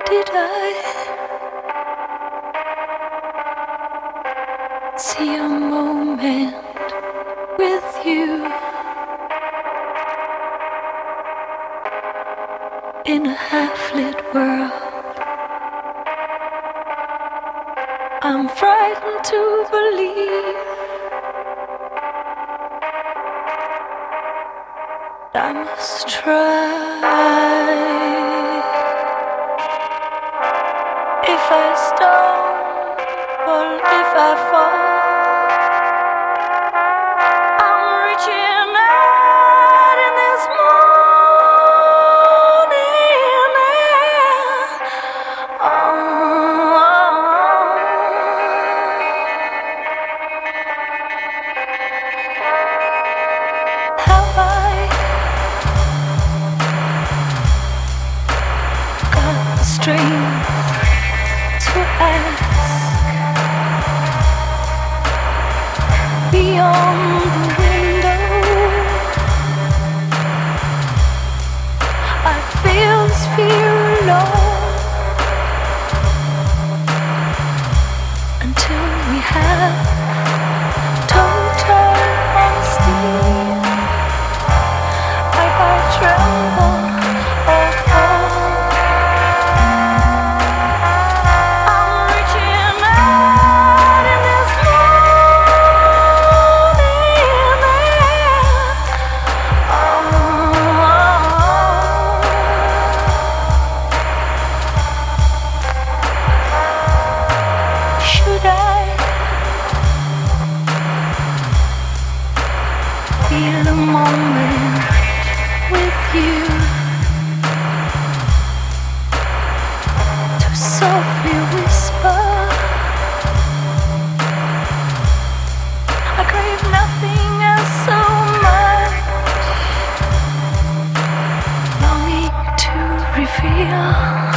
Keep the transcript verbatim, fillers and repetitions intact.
Did I see a moment with you in a half-lit world? I'm frightened to believe I must try. If I stumble, if I fall, I'm reaching out in this morning air. Oh, have I got the strength to ask beyond the window? I feel this fear alone until we have total honesty. I got tremble, oh, oh. Feel a moment with you to softly whisper. I crave nothing else so much, longing to reveal.